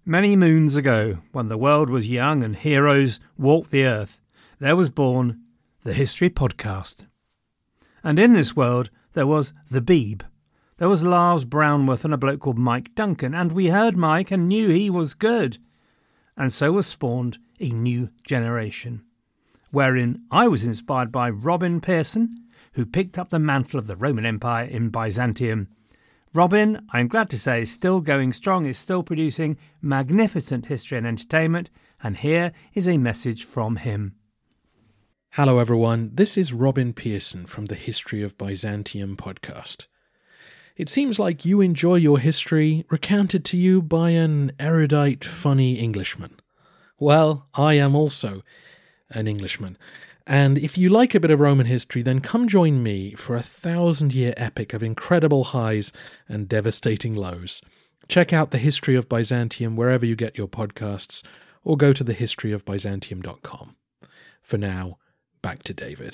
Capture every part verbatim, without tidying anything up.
Many moons ago, when the world was young and heroes walked the earth, there was born the History Podcast. And in this world, there was the Beeb. There was Lars Brownworth and a bloke called Mike Duncan, and we heard Mike and knew he was good. And so was spawned a new generation, wherein I was inspired by Robin Pearson, who picked up the mantle of the Roman Empire in Byzantium. Robin, I'm glad to say, is still going strong, is still producing magnificent history and entertainment, and here is a message from him. Hello everyone, this is Robin Pearson from the History of Byzantium podcast. It seems like you enjoy your history recounted to you by an erudite, funny Englishman. Well, I am also an Englishman. And if you like a bit of Roman history, then come join me for a thousand-year epic of incredible highs and devastating lows. Check out The History of Byzantium wherever you get your podcasts, or go to the history of byzantium dot com. For now, back to David.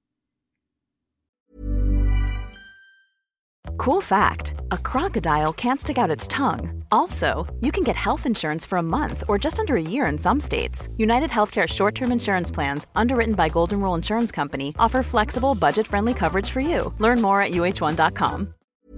Cool fact, a crocodile can't stick out its tongue. Also, you can get health insurance for a month or just under a year in some states. United Healthcare short-term insurance plans, underwritten by Golden Rule Insurance Company, offer flexible, budget-friendly coverage for you. Learn more at U H one dot com.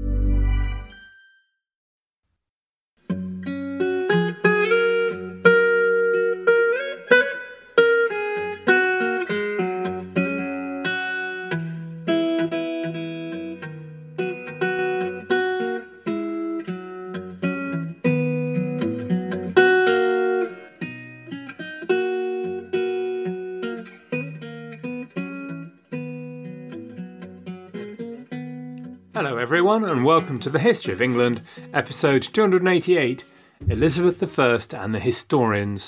Hello everyone and welcome to the History of England, episode two hundred eighty-eight, Elizabeth the First and the Historians.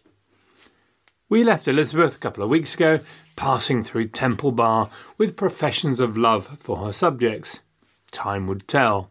We left Elizabeth a couple of weeks ago, passing through Temple Bar with professions of love for her subjects. Time would tell.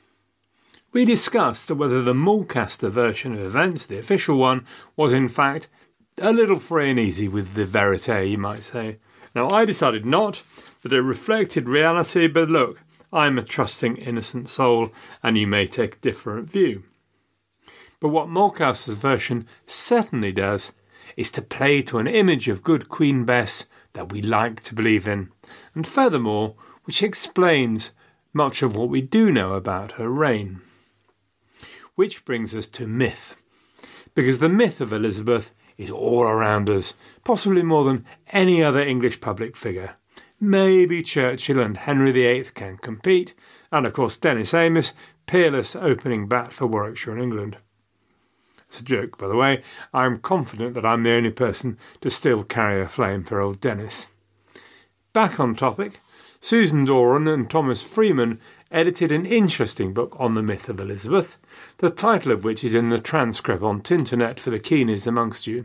We discussed whether the Mulcaster version of events, the official one, was in fact a little free and easy with the verite, you might say. Now I decided not, that it reflected reality, but look, I'm a trusting, innocent soul, and you may take a different view. But what Mulcaster's version certainly does is to play to an image of good Queen Bess that we like to believe in, and furthermore, which explains much of what we do know about her reign. Which brings us to myth, because the myth of Elizabeth is all around us, possibly more than any other English public figure. Maybe Churchill and Henry the Eighth can compete, and of course Dennis Amiss, peerless opening bat for Warwickshire and England. It's a joke, by the way. I'm confident that I'm the only person to still carry a flame for old Dennis. Back on topic, Susan Doran and Thomas Freeman edited an interesting book on the myth of Elizabeth, the title of which is in the transcript on Tinternet for the keenies amongst you.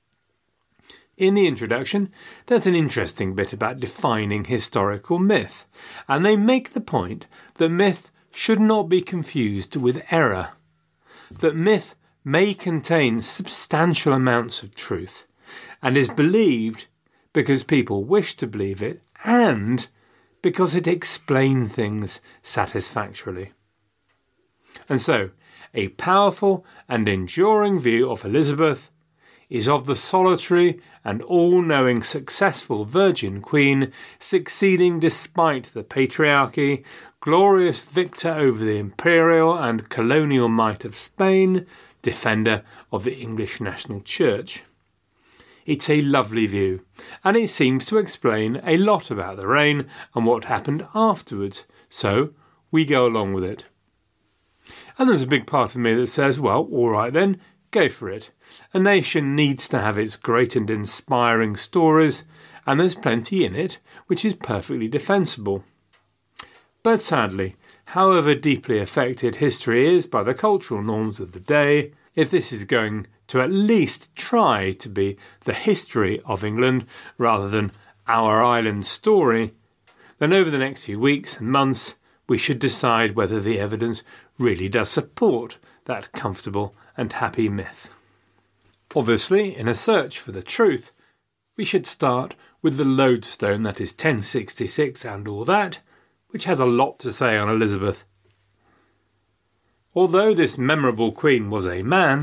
In the introduction, there's an interesting bit about defining historical myth, and they make the point that myth should not be confused with error, that myth may contain substantial amounts of truth, and is believed because people wish to believe it, and because it explains things satisfactorily. And so, a powerful and enduring view of Elizabeth is of the solitary and all-knowing successful Virgin Queen, succeeding despite the patriarchy, glorious victor over the imperial and colonial might of Spain, defender of the English national church. It's a lovely view, and it seems to explain a lot about the reign and what happened afterwards, so we go along with it. And there's a big part of me that says, well, all right then, go for it. A nation needs to have its great and inspiring stories, and there's plenty in it which is perfectly defensible. But sadly, however deeply affected history is by the cultural norms of the day, if this is going to at least try to be the history of England rather than our island story, then over the next few weeks and months we should decide whether the evidence really does support that comfortable and happy myth. Obviously, in a search for the truth, we should start with the lodestone that is ten sixty-six and all that, which has a lot to say on Elizabeth. Although this memorable queen was a man,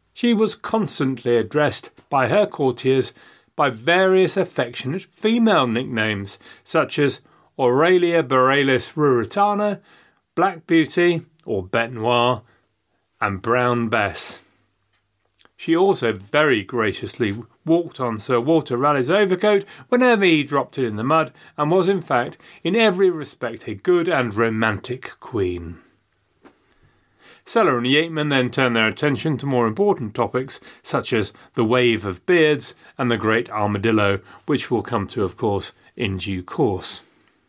She was constantly addressed by her courtiers by various affectionate female nicknames, such as Aurelia Borealis Ruritana, Black Beauty, or Bête Noire, and Brown Bess. She also very graciously walked on Sir Walter Raleigh's overcoat whenever he dropped it in the mud, and was in fact in every respect a good and romantic queen. Sellar and Yeatman then turned their attention to more important topics such as the wave of beards and the great armadillo, which we'll come to, of course, in due course.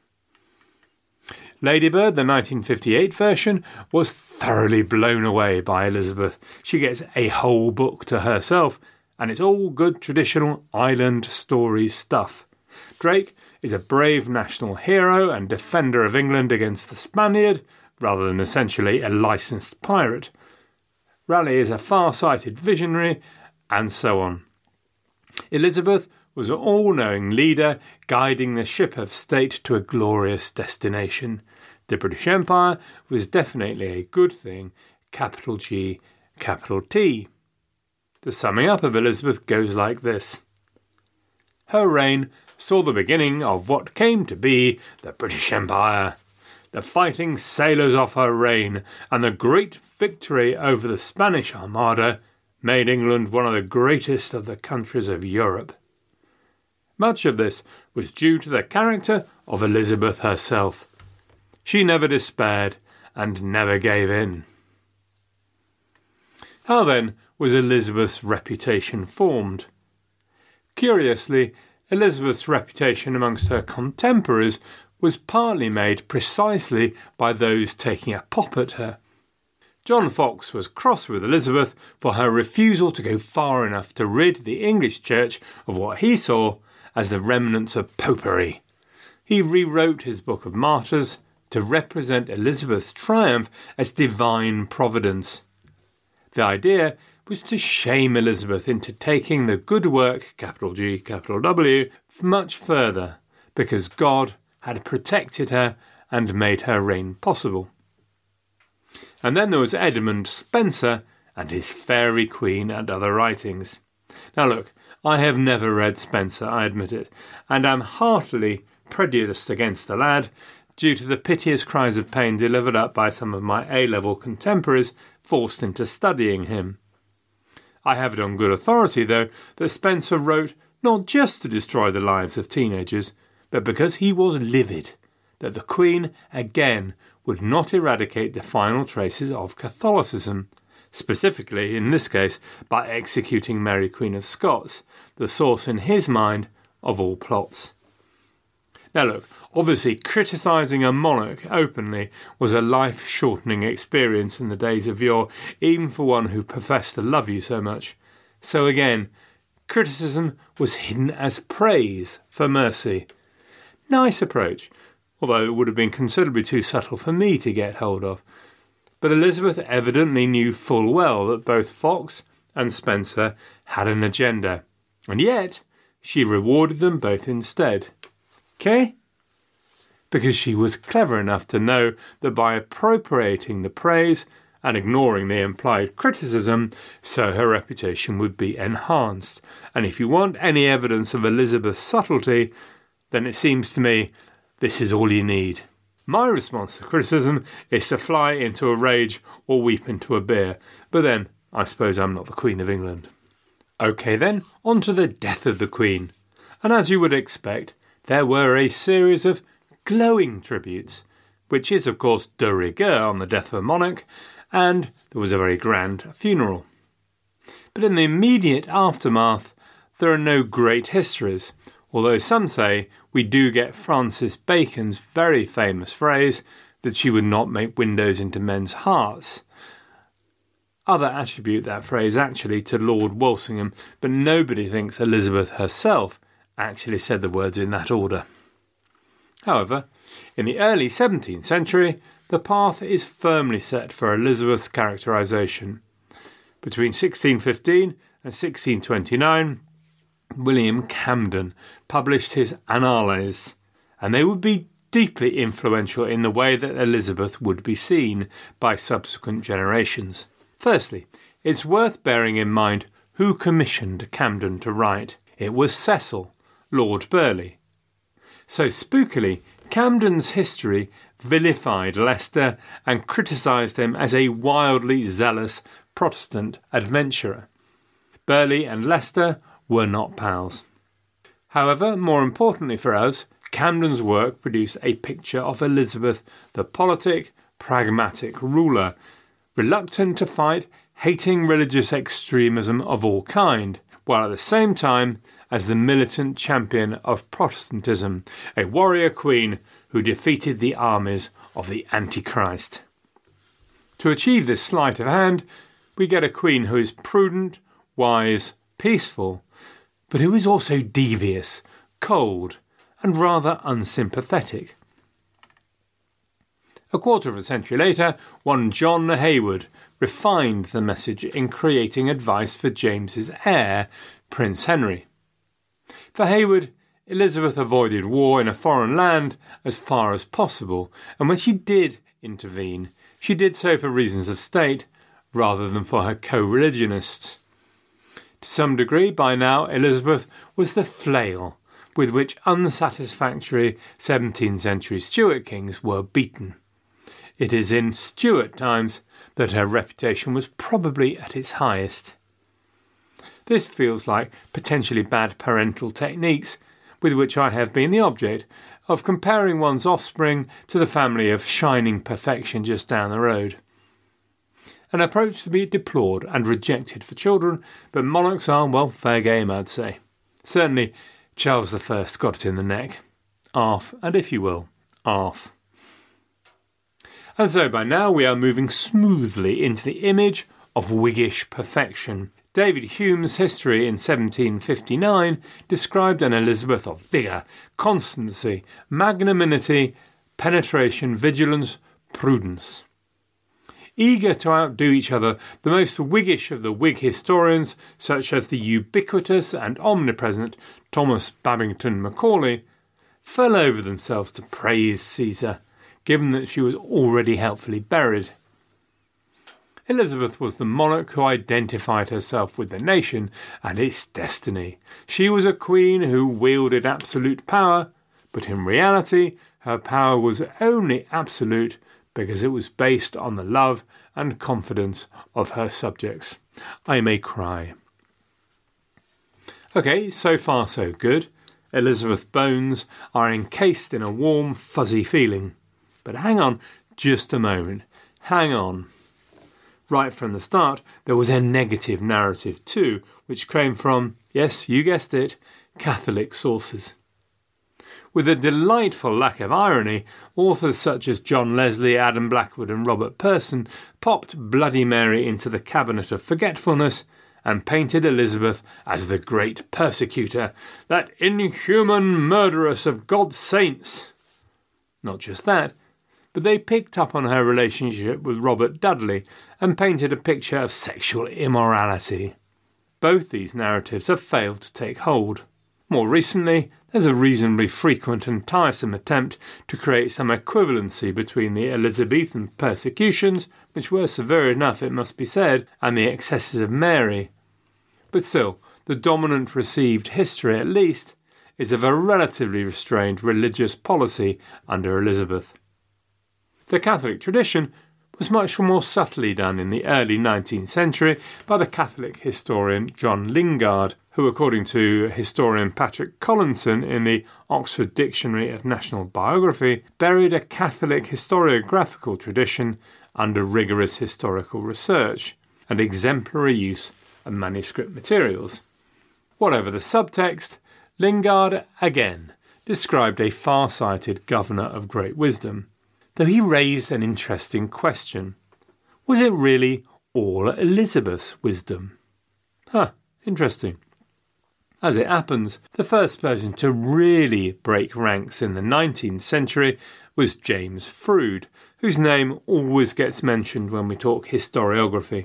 Ladybird, the nineteen fifty-eight version, was thoroughly blown away by Elizabeth. She gets a whole book to herself, and it's all good traditional island story stuff. Drake is a brave national hero and defender of England against the Spaniard, rather than essentially a licensed pirate. Raleigh is a far-sighted visionary, and so on. Elizabeth was an all-knowing leader guiding the ship of state to a glorious destination. The British Empire was definitely a good thing, capital G, capital T. The summing up of Elizabeth goes like this. Her reign saw the beginning of what came to be the British Empire. The fighting sailors off her reign and the great victory over the Spanish Armada made England one of the greatest of the countries of Europe. Much of this was due to the character of Elizabeth herself. She never despaired and never gave in. How then was Elizabeth's reputation formed? Curiously, Elizabeth's reputation amongst her contemporaries was partly made precisely by those taking a pop at her. John Foxe was cross with Elizabeth for her refusal to go far enough to rid the English Church of what he saw as the remnants of popery. He rewrote his Book of Martyrs to represent Elizabeth's triumph as divine providence. The idea was to shame Elizabeth into taking the good work, capital G, capital W, much further, because God had protected her and made her reign possible. And then there was Edmund Spenser and his Fairy Queen and other writings. Now look, I have never read Spenser, I admit it, and am heartily prejudiced against the lad due to the piteous cries of pain delivered up by some of my A-level contemporaries forced into studying him. I have it on good authority, though, that Spenser wrote not just to destroy the lives of teenagers, but because he was livid that the Queen again would not eradicate the final traces of Catholicism, specifically, in this case, by executing Mary Queen of Scots, the source in his mind of all plots. Now look, obviously criticising a monarch openly was a life-shortening experience in the days of yore, even for one who professed to love you so much. So again, criticism was hidden as praise for mercy. Nice approach, although it would have been considerably too subtle for me to get hold of. But Elizabeth evidently knew full well that both Foxe and Spenser had an agenda, and yet she rewarded them both instead. Okay? Because she was clever enough to know that by appropriating the praise and ignoring the implied criticism, so her reputation would be enhanced. And if you want any evidence of Elizabeth's subtlety, then it seems to me this is all you need. My response to criticism is to fly into a rage or weep into a beer. But then, I suppose I'm not the Queen of England. OK then, on to the death of the Queen. And as you would expect, there were a series of glowing tributes, which is of course de rigueur on the death of a monarch, and there was a very grand funeral. But in the immediate aftermath, there are no great histories, although some say we do get Francis Bacon's very famous phrase that she would not make windows into men's hearts. Others attribute that phrase actually to Lord Walsingham, but nobody thinks Elizabeth herself actually said the words in that order. However, in the early seventeenth century, the path is firmly set for Elizabeth's characterisation. Between sixteen fifteen and sixteen twenty-nine, William Camden published his Annales, and they would be deeply influential in the way that Elizabeth would be seen by subsequent generations. Firstly, It's worth bearing in mind who commissioned Camden to write. It was Cecil, Lord Burleigh. So spookily, Camden's history vilified Leicester and criticised him as a wildly zealous Protestant adventurer. Burleigh and Leicester were not pals. However, more importantly for us, Camden's work produced a picture of Elizabeth, the politic, pragmatic ruler, reluctant to fight, hating religious extremism of all kind, while at the same time as the militant champion of Protestantism, a warrior queen who defeated the armies of the Antichrist. To achieve this sleight of hand, we get a queen who is prudent, wise, peaceful, but who is also devious, cold, and rather unsympathetic. A quarter of a century later, one John Hayward refined the message in creating advice for James's heir, Prince Henry. For Hayward, Elizabeth avoided war in a foreign land as far as possible, and when she did intervene, she did so for reasons of state rather than for her co-religionists. To some degree, by now, Elizabeth was the flail with which unsatisfactory seventeenth century Stuart kings were beaten. It is in Stuart times that her reputation was probably at its highest. This feels like potentially bad parental techniques with which I have been the object of comparing one's offspring to the family of shining perfection just down the road. An approach to be deplored and rejected for children, but monarchs are, well, fair game, I'd say. Certainly, Charles the First got it in the neck. Arf, and if you will, arf. And so by now we are moving smoothly into the image of Whiggish perfection. David Hume's history in seventeen fifty-nine described an Elizabeth of vigour, constancy, magnanimity, penetration, vigilance, prudence. Eager to outdo each other, the most Whiggish of the Whig historians, such as the ubiquitous and omnipresent Thomas Babington Macaulay, fell over themselves to praise Caesar, given that she was already helpfully buried. Elizabeth was the monarch who identified herself with the nation and its destiny. She was a queen who wielded absolute power, but in reality her power was only absolute because it was based on the love and confidence of her subjects. I may cry. Okay, so far so good. Elizabeth's bones are encased in a warm, fuzzy feeling. But hang on just a moment. Hang on. Right from the start, there was a negative narrative too, which came from, yes, you guessed it, Catholic sources. With a delightful lack of irony, authors such as John Leslie, Adam Blackwood and Robert Persson popped Bloody Mary into the cabinet of forgetfulness and painted Elizabeth as the great persecutor, that inhuman murderess of God's saints. Not just that, but they picked up on her relationship with Robert Dudley and painted a picture of sexual immorality. Both these narratives have failed to take hold. More recently, there's a reasonably frequent and tiresome attempt to create some equivalency between the Elizabethan persecutions, which were severe enough it must be said, and the excesses of Mary. But still, the dominant received history at least is of a relatively restrained religious policy under Elizabeth. The Catholic tradition was much more subtly done in the early nineteenth century by the Catholic historian John Lingard, who, according to historian Patrick Collinson in the Oxford Dictionary of National Biography, buried a Catholic historiographical tradition under rigorous historical research and exemplary use of manuscript materials. Whatever the subtext, Lingard, again, described a far-sighted governor of great wisdom, though he raised an interesting question. Was it really all Elizabeth's wisdom? Huh, interesting. As it happens, the first person to really break ranks in the nineteenth century was James Froude, whose name always gets mentioned when we talk historiography.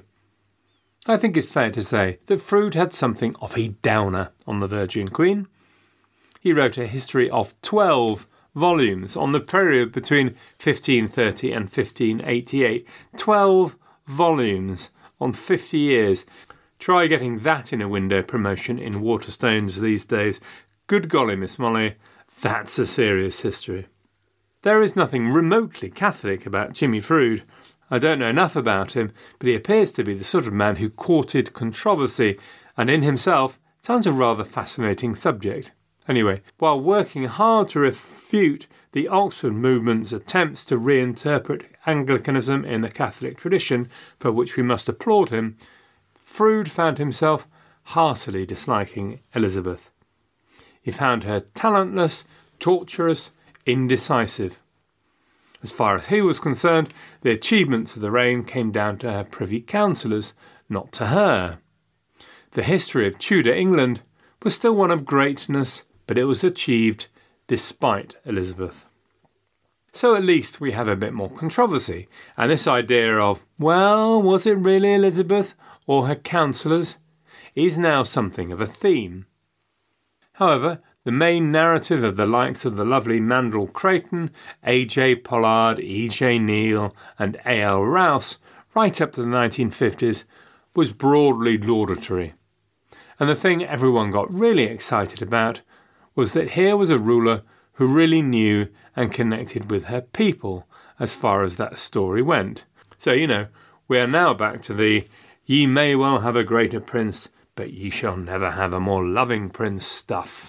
I think it's fair to say that Froude had something of a downer on the Virgin Queen. He wrote a history of twelve volumes on the period between fifteen thirty and fifteen eighty-eight. Twelve volumes on fifty years. Try getting that in a window promotion in Waterstones these days. Good golly, Miss Molly, that's a serious history. There is nothing remotely Catholic about Jimmy Froude. I don't know enough about him, but he appears to be the sort of man who courted controversy, and in himself sounds a rather fascinating subject. Anyway, while working hard to refute the Oxford movement's attempts to reinterpret Anglicanism in the Catholic tradition, for which we must applaud him, Froude found himself heartily disliking Elizabeth. He found her talentless, tortuous, indecisive. As far as he was concerned, the achievements of the reign came down to her privy councillors, not to her. The history of Tudor England was still one of greatness, but it was achieved despite Elizabeth. So at least we have a bit more controversy, and this idea of, well, was it really Elizabeth or her councillors, is now something of a theme. However, the main narrative of the likes of the lovely Mandell Creighton, A J Pollard, E J Neal and A L Rouse, right up to the nineteen fifties, was broadly laudatory. And the thing everyone got really excited about was that here was a ruler who really knew and connected with her people, as far as that story went. So, you know, we are now back to the "ye may well have a greater prince, but ye shall never have a more loving prince" stuff.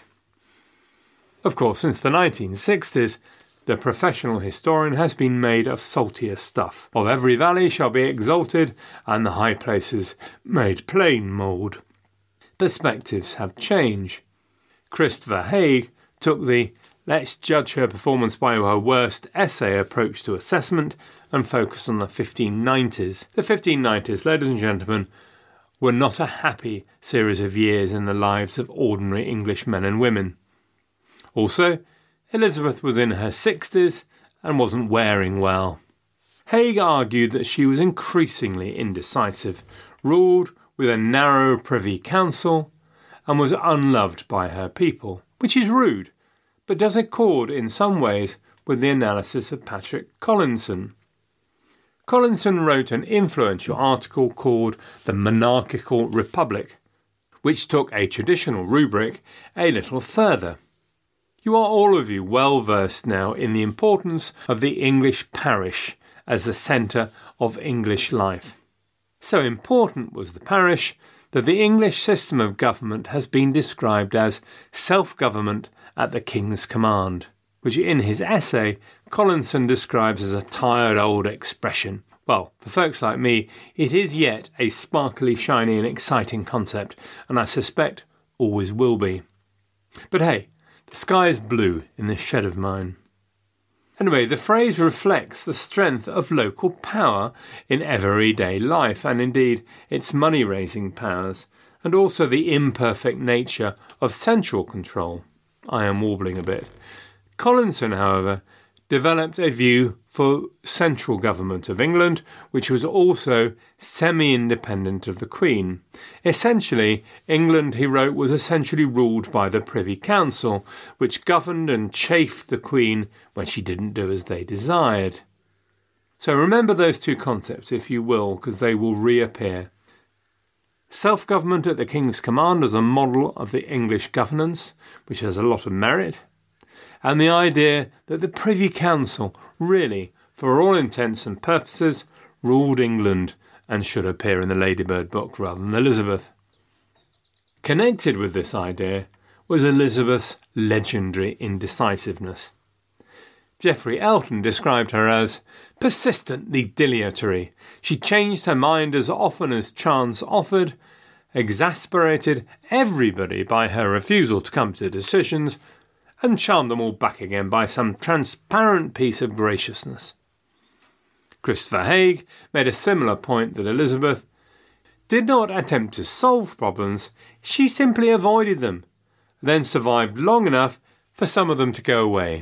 Of course, since the nineteen sixties, the professional historian has been made of saltier stuff. Of every valley shall be exalted, and the high places made plain mould. Perspectives have changed. Christopher Haig took the "let's judge her performance by her worst essay" approach to assessment and focused on the fifteen nineties. The fifteen nineties, ladies and gentlemen, were not a happy series of years in the lives of ordinary English men and women. Also, Elizabeth was in her sixties and wasn't wearing well. Haig argued that she was increasingly indecisive, ruled with a narrow privy council, and was unloved by her people, which is rude, but does accord in some ways with the analysis of Patrick Collinson. Collinson wrote an influential article called The Monarchical Republic, which took a traditional rubric a little further. You are all of you well versed now in the importance of the English parish as the centre of English life. So important was the parish that the English system of government has been described as self-government at the King's command, which in his essay Collinson describes as a tired old expression. Well, for folks like me, it is yet a sparkly, shiny and exciting concept, and I suspect always will be. But hey, the sky is blue in this shed of mine. Anyway, the phrase reflects the strength of local power in everyday life, and indeed its money-raising powers, and also the imperfect nature of central control. I am warbling a bit. Collinson, however, developed a view for central government of England, which was also semi-independent of the Queen. Essentially, England, he wrote, was essentially ruled by the Privy Council, which governed and chafed the Queen when she didn't do as they desired. So remember those two concepts, if you will, because they will reappear. Self-government at the King's command as a model of the English governance, which has a lot of merit, and the idea that the Privy Council really, for all intents and purposes, ruled England and should appear in the Ladybird book rather than Elizabeth. Connected with this idea was Elizabeth's legendary indecisiveness. Geoffrey Elton described her as persistently dilatory. She changed her mind as often as chance offered, exasperated everybody by her refusal to come to decisions, and charmed them all back again by some transparent piece of graciousness. Christopher Haig made a similar point that Elizabeth did not attempt to solve problems, she simply avoided them, then survived long enough for some of them to go away.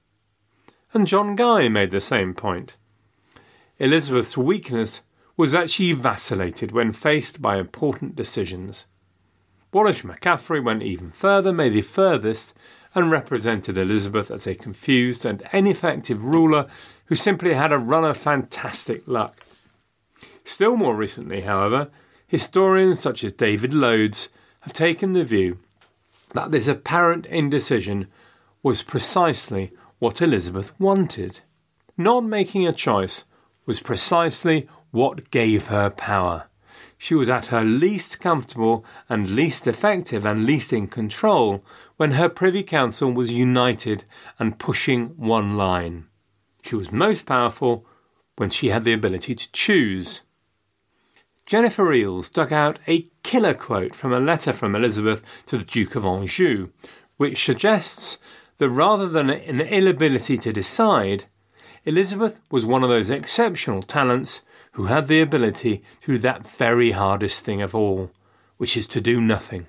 And John Guy made the same point. Elizabeth's weakness was that she vacillated when faced by important decisions. Wallace McCaffrey went even further, made the furthest, and represented Elizabeth as a confused and ineffective ruler who simply had a run of fantastic luck. Still more recently, however, historians such as David Loades have taken the view that this apparent indecision was precisely what Elizabeth wanted. Not making a choice was precisely what gave her power. She was at her least comfortable and least effective and least in control when her Privy Council was united and pushing one line. She was most powerful when she had the ability to choose. Jennifer Eales dug out a killer quote from a letter from Elizabeth to the Duke of Anjou, which suggests that rather than an inability to decide, Elizabeth was one of those exceptional talents who had the ability to do that very hardest thing of all, which is to do nothing.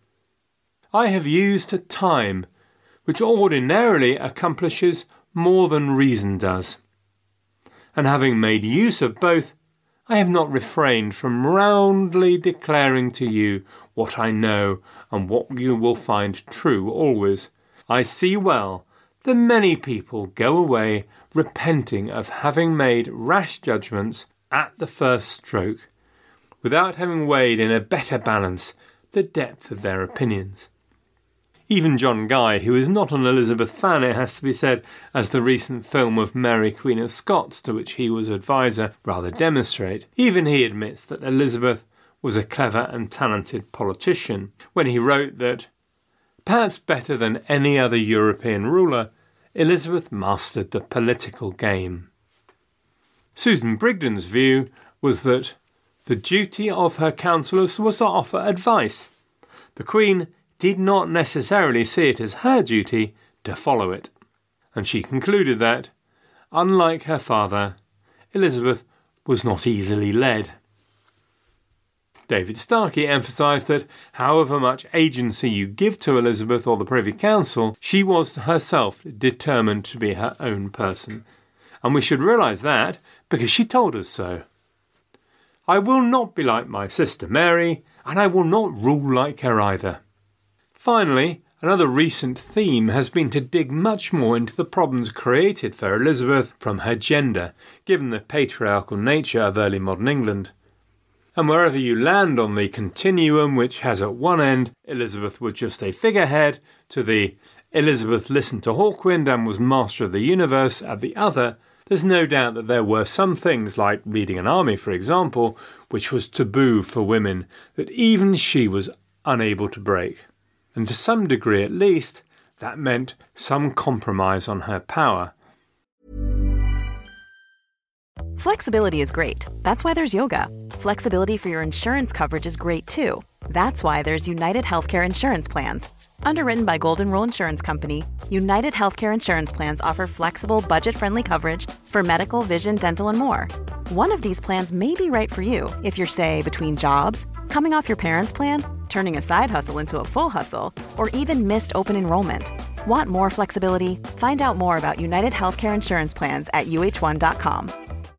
I have used time, which ordinarily accomplishes more than reason does. And having made use of both, I have not refrained from roundly declaring to you what I know and what you will find true always. I see well that many people go away repenting of having made rash judgments at the first stroke, without having weighed in a better balance the depth of their opinions. Even John Guy, who is not an Elizabeth fan, it has to be said, as the recent film of Mary Queen of Scots, to which he was advisor, rather demonstrate, even he admits that Elizabeth was a clever and talented politician, when he wrote that, perhaps better than any other European ruler, Elizabeth mastered the political game. Susan Brigden's view was that the duty of her councillors was to offer advice. The Queen did not necessarily see it as her duty to follow it, and she concluded that, unlike her father, Elizabeth was not easily led. David Starkey emphasised that however much agency you give to Elizabeth or the Privy Council, she was herself determined to be her own person, and we should realise that because she told us so. I will not be like my sister Mary, and I will not rule like her either. Finally, another recent theme has been to dig much more into the problems created for Elizabeth from her gender, given the patriarchal nature of early modern England. And wherever you land on the continuum which has at one end Elizabeth was just a figurehead, to the Elizabeth listened to Hawkwind and was master of the universe at the other, there's no doubt that there were some things, like leading an army for example, which was taboo for women, that even she was unable to break. And to some degree at least, that meant some compromise on her power. Flexibility is great. That's why there's yoga. Flexibility for your insurance coverage is great too. That's why there's United Healthcare Insurance Plans. Underwritten by Golden Rule Insurance Company, United Healthcare Insurance Plans offer flexible, budget-friendly coverage for medical, vision, dental, and more. One of these plans may be right for you if you're, say, between jobs, coming off your parents' plan, turning a side hustle into a full hustle, or even missed open enrollment. Want more flexibility? Find out more about United Healthcare Insurance Plans at U H one dot com.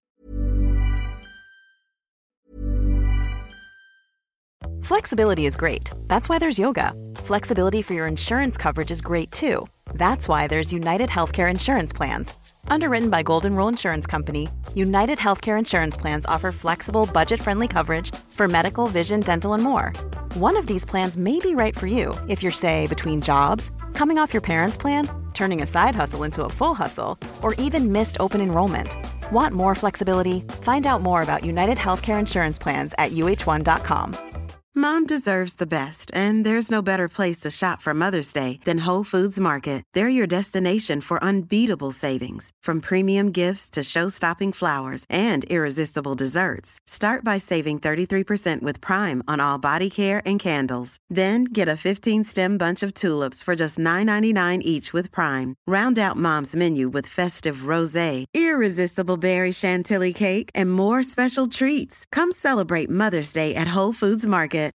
Flexibility is great. That's why there's yoga. Flexibility for your insurance coverage is great too. That's why there's United Healthcare Insurance Plans. Underwritten by Golden Rule Insurance Company, United Healthcare Insurance Plans offer flexible, budget-friendly coverage for medical, vision, dental, and more. One of these plans may be right for you if you're, say, between jobs, coming off your parents' plan, turning a side hustle into a full hustle, or even missed open enrollment. Want more flexibility? Find out more about United Healthcare Insurance Plans at U H one dot com. Mom deserves the best, and there's no better place to shop for Mother's Day than Whole Foods Market. They're your destination for unbeatable savings, from premium gifts to show-stopping flowers and irresistible desserts. Start by saving thirty-three percent with Prime on all body care and candles. Then get a fifteen-stem bunch of tulips for just nine ninety-nine each with Prime. Round out Mom's menu with festive rosé, irresistible berry chantilly cake, and more special treats. Come celebrate Mother's Day at Whole Foods Market.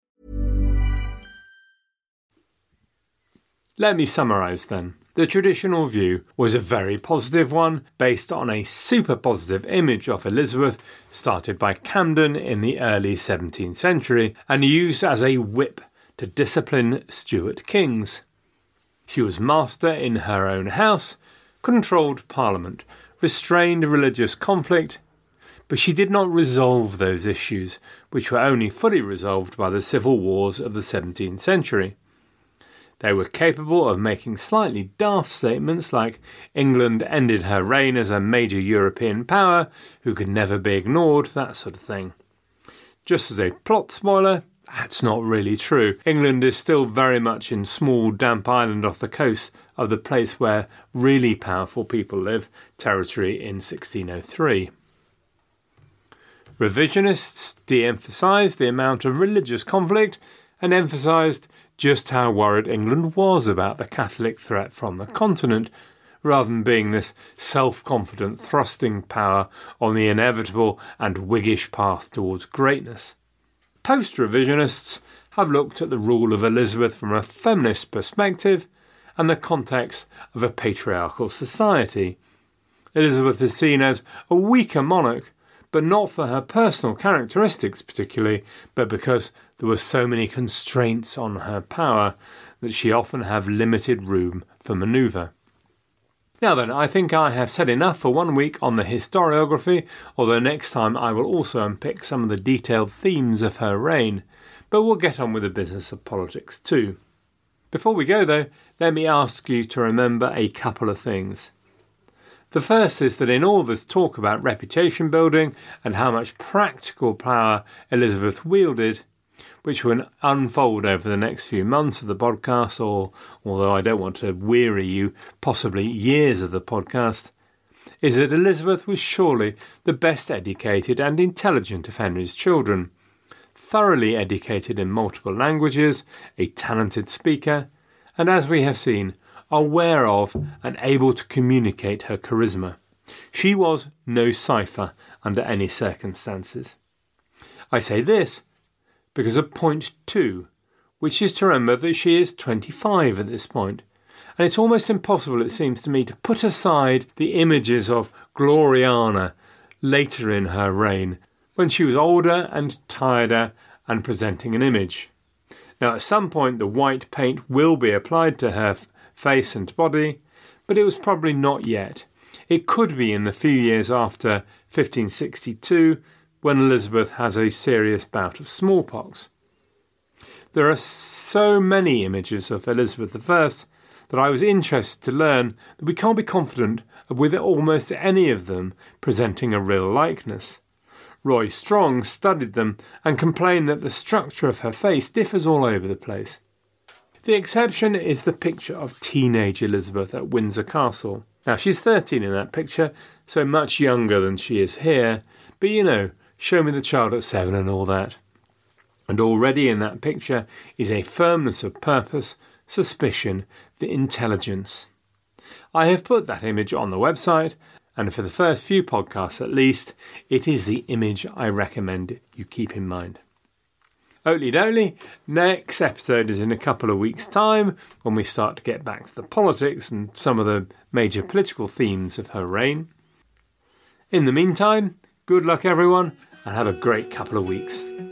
Let me summarise then. The traditional view was a very positive one, based on a super positive image of Elizabeth started by Camden in the early seventeenth century and used as a whip to discipline Stuart kings. She was master in her own house, controlled Parliament, restrained religious conflict, but she did not resolve those issues, which were only fully resolved by the civil wars of the seventeenth century. They were capable of making slightly daft statements like England ended her reign as a major European power who could never be ignored, that sort of thing. Just as a plot spoiler, that's not really true. England is still very much in small, damp island off the coast of the place where really powerful people live, territory in sixteen oh three. Revisionists de-emphasised the amount of religious conflict and emphasised just how worried England was about the Catholic threat from the continent, rather than being this self-confident thrusting power on the inevitable and Whiggish path towards greatness. Post-revisionists have looked at the rule of Elizabeth from a feminist perspective and the context of a patriarchal society. Elizabeth is seen as a weaker monarch, but not for her personal characteristics particularly, but because there were so many constraints on her power that she often had limited room for manoeuvre. Now then, I think I have said enough for one week on the historiography, although next time I will also unpick some of the detailed themes of her reign, but we'll get on with the business of politics too. Before we go though, let me ask you to remember a couple of things. The first is that in all this talk about reputation building and how much practical power Elizabeth wielded, which will unfold over the next few months of the podcast, or, although I don't want to weary you, possibly years of the podcast, is that Elizabeth was surely the best educated and intelligent of Henry's children, thoroughly educated in multiple languages, a talented speaker, and as we have seen, aware of and able to communicate her charisma. She was no cipher under any circumstances. I say this because of point two, which is to remember that she is twenty-five at this point, and it's almost impossible, it seems to me, to put aside the images of Gloriana later in her reign, when she was older and tireder and presenting an image. Now, at some point, the white paint will be applied to her face and body, but it was probably not yet. It could be in the few years after fifteen sixty-two, when Elizabeth has a serious bout of smallpox. There are so many images of Elizabeth the First that I was interested to learn that we can't be confident of with almost any of them presenting a real likeness. Roy Strong studied them and complained that the structure of her face differs all over the place. The exception is the picture of teenage Elizabeth at Windsor Castle. Now, she's thirteen in that picture, so much younger than she is here, but you know, show me the child at seven and all that. And already in that picture is a firmness of purpose, suspicion, the intelligence. I have put that image on the website, and for the first few podcasts at least, it is the image I recommend you keep in mind. Oatly doly, next episode is in a couple of weeks' time when we start to get back to the politics and some of the major political themes of her reign. In the meantime, good luck everyone and have a great couple of weeks.